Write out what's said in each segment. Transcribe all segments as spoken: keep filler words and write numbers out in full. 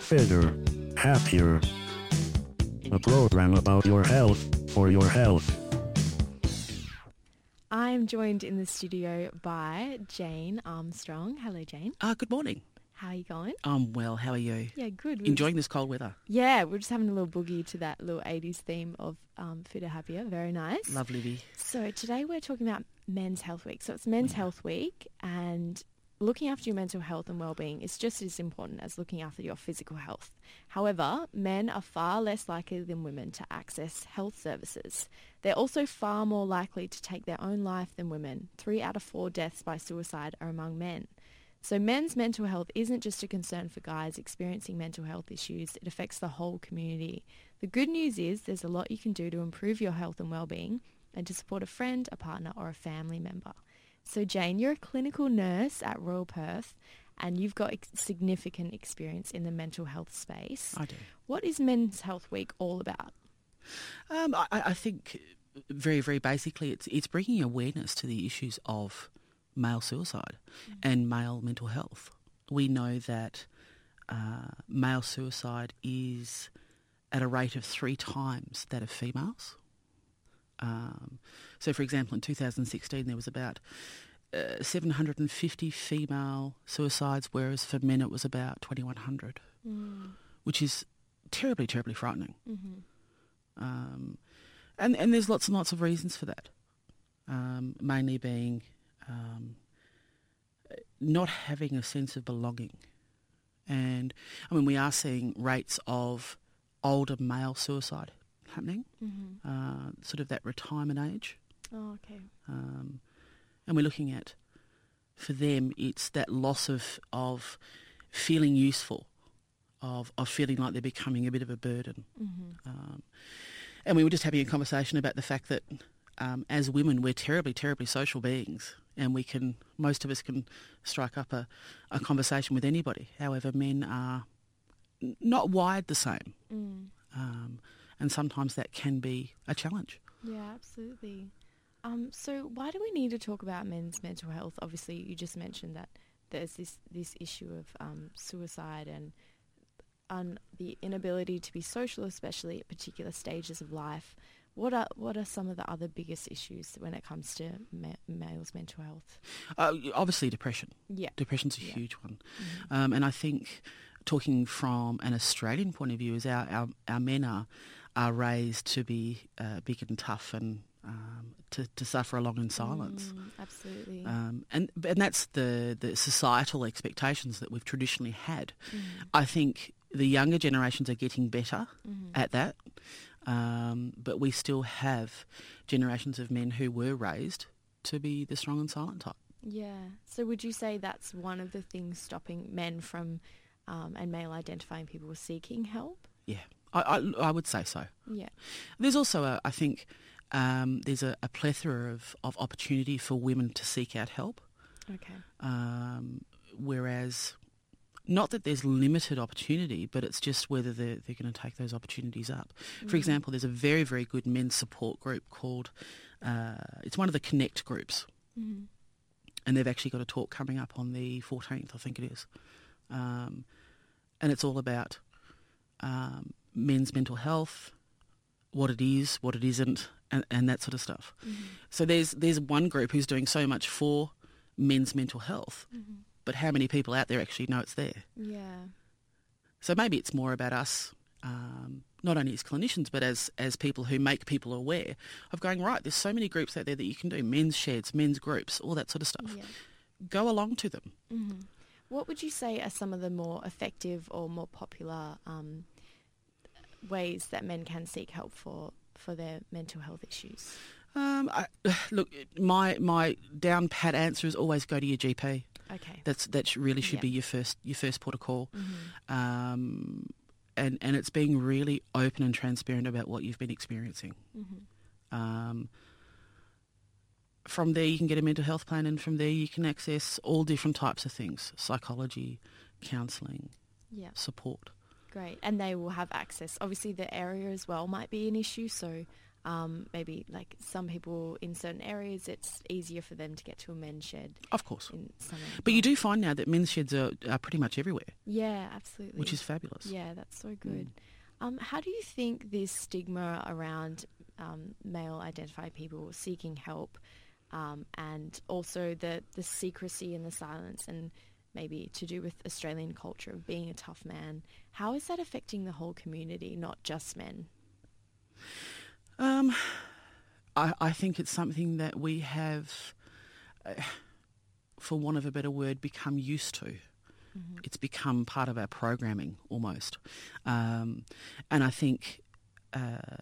fitter, happier. A program about your health for your health. I'm joined in the studio by Jane Armstrong. Hello, Jane. Uh, good morning. How are you going? I'm well. How are you? Yeah, good. We're Enjoying just, this cold weather? Yeah, we're just having a little boogie to that little eighties theme of um, Fitter, Happier. Very nice. Lovely. So today we're talking about Men's Health Week. So it's Men's Health Week, and looking after your mental health and well-being is just as important as looking after your physical health. However, men are far less likely than women to access health services. They're also far more likely to take their own life than women. Three out of four deaths by suicide are among men. So men's mental health isn't just a concern for guys experiencing mental health issues, it affects the whole community. The good news is there's a lot you can do to improve your health and well-being and to support a friend, a partner or a family member. So Jane, you're a clinical nurse at Royal Perth and you've got ex- significant experience in the mental health space. I do. What is Men's Health Week all about? Um, I, I think very, very basically it's it's bringing awareness to the issues of male suicide mm-hmm. and male mental health. We know that uh, male suicide is at a rate of three times that of females. Um, so, for example, in two thousand sixteen there was about uh, seven hundred fifty female suicides, whereas for men it was about twenty-one hundred, mm. which is terribly, terribly frightening. Mm-hmm. Um, and, and there's lots and lots of reasons for that, um, mainly being um, not having a sense of belonging. And, I mean, we are seeing rates of older male suicide happening, mm-hmm. uh, sort of that retirement age. Oh, okay. Um, and we're looking at, for them, it's that loss of of feeling useful, of, of feeling like they're becoming a bit of a burden. Mm-hmm. Um, and we were just having a conversation about the fact that um, as women, we're terribly, terribly social beings, and we can, most of us can strike up a, a conversation with anybody. However, men are n- not wired the same. Mm. Um, and sometimes that can be a challenge. Yeah, absolutely. Um, so why do we need to talk about men's mental health? Obviously, you just mentioned that there's this, this issue of um, suicide and um, the inability to be social, especially at particular stages of life. What are what are some of the other biggest issues when it comes to ma- males' mental health? Uh, obviously, depression. Yeah. Depression's a yeah. huge one. Mm-hmm. Um, and I think talking from an Australian point of view is our, our, our men are, are raised to be uh, big and tough and um, to, to suffer along in silence. Mm, absolutely. Um, and and that's the, the societal expectations that we've traditionally had. Mm. I think the younger generations are getting better mm-hmm. at that, um, but we still have generations of men who were raised to be the strong and silent type. Yeah. So would you say that's one of the things stopping men from um, and male identifying people seeking help? Yeah, I, I, I would say so. Yeah. There's also, a, I think, um, there's a, a plethora of, of opportunity for women to seek out help. Okay. Um, whereas, not that there's limited opportunity, but it's just whether they're, they're going to take those opportunities up. Mm. For example, there's a very, very good men's support group called, uh, it's one of the Connect groups. Mm. And they've actually got a talk coming up on the fourteenth, I think it is. Um, and it's all about um, men's mental health, what it is, what it isn't, and, and that sort of stuff. Mm-hmm. So there's there's one group who's doing so much for men's mental health, mm-hmm. but how many people out there actually know it's there? Yeah. So maybe it's more about us, um, not only as clinicians, but as, as people who make people aware of going, right, there's so many groups out there that you can do, men's sheds, men's groups, all that sort of stuff. Yeah. Go along to them. Mm-hmm. What would you say are some of the more effective or more popular um, ways that men can seek help for, for their mental health issues? Um, I, look, my my down pat answer is always go to your G P. Okay. That's that really should yep. be your first your first port of call. Mm-hmm. Um, and and it's being really open and transparent about what you've been experiencing. Mm-hmm. Um, from there you can get a mental health plan, and from there you can access all different types of things: psychology, counselling, yeah. support. Great. And they will have access. Obviously the area as well might be an issue, so Um, maybe like some people in certain areas, it's easier for them to get to a men's shed. Of course. In some But you do find now that men's sheds are, are pretty much everywhere. Yeah, absolutely. Which is fabulous. Yeah, that's so good. Mm. Um, how do you think this stigma around um, male-identified people seeking help um, and also the, the secrecy and the silence and maybe to do with Australian culture of being a tough man, how is that affecting the whole community, not just men? Um, I, I think it's something that we have, uh, for want of a better word, become used to. Mm-hmm. It's become part of our programming almost. Um, and I think uh,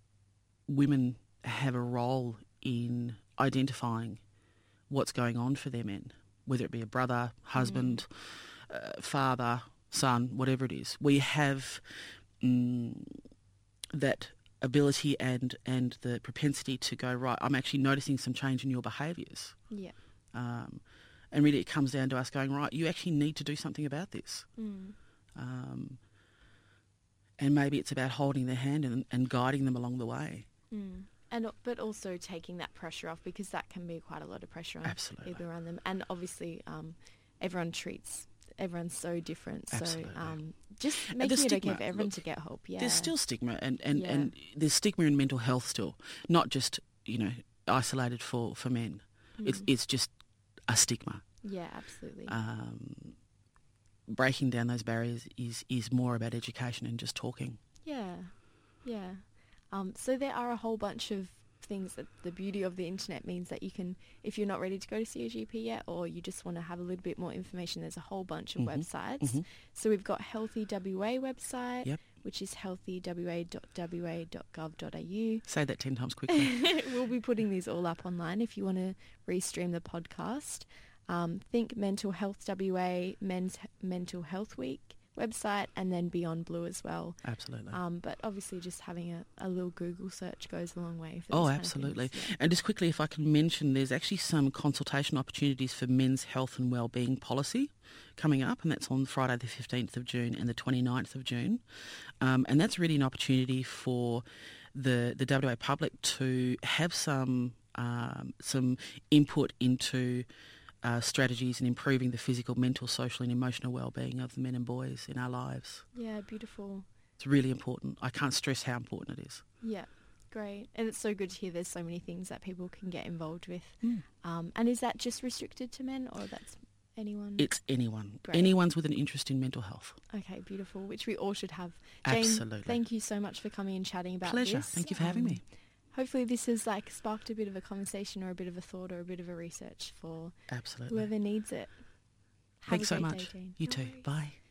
women have a role in identifying what's going on for their men, whether it be a brother, husband, mm-hmm. uh, father, son, whatever it is. We have um, that ability and, and the propensity to go, right, I'm actually noticing some change in your behaviours. Yeah. Um, and really it comes down to us going, right, you actually need to do something about this. Mm. Um, and maybe it's about holding their hand and, and guiding them along the way. Mm. And but also taking that pressure off, because that can be quite a lot of pressure on Absolutely. people around them. And obviously um, everyone treats, everyone's so different. Absolutely. So um, just making it stigma, okay for everyone look, to get help. Yeah. There's still stigma and, and, Yeah. and there's stigma in mental health still, not just, you know, isolated for, for men. Mm. It's it's just a stigma. Yeah, absolutely. Um, breaking down those barriers is, is more about education and just talking. Yeah, yeah. Um, so there are a whole bunch of things that the beauty of the internet means that you can, if you're not ready to go to see a G P yet, or you just want to have a little bit more information, there's a whole bunch of mm-hmm. websites. Mm-hmm. So we've got Healthy W A website, yep. which is healthy w a dot w a dot gov dot a u. Say that ten times quickly. We'll be putting these all up online if you want to restream the podcast. Um, Think Mental Health W A, Men's Mental Health Week website, and then Beyond Blue as well. Absolutely. Um, but obviously just having a, a little Google search goes a long way. For oh, these kind of absolutely. things, yeah. And just quickly, if I can mention, there's actually some consultation opportunities for men's health and wellbeing policy coming up, and that's on Friday the fifteenth of June and the twenty-ninth of June. Um, and that's really an opportunity for the, the W A public to have some um, some input into Uh, strategies in improving the physical, mental, social and emotional well-being of the men and boys in our lives. Yeah, beautiful. It's really important. I can't stress how important it is. Yeah, great. And it's so good to hear there's so many things that people can get involved with. Mm. Um, and is that just restricted to men, or that's anyone? It's anyone. Great. Anyone's with an interest in mental health. Okay, beautiful, which we all should have. Jane, Absolutely. thank you so much for coming and chatting about Pleasure. this. Thank you for having Um, me. Hopefully this has like sparked a bit of a conversation or a bit of a thought or a bit of a research for Absolutely. whoever needs it. Have Thanks a so great much. day, Jane. You No too. worries. Bye.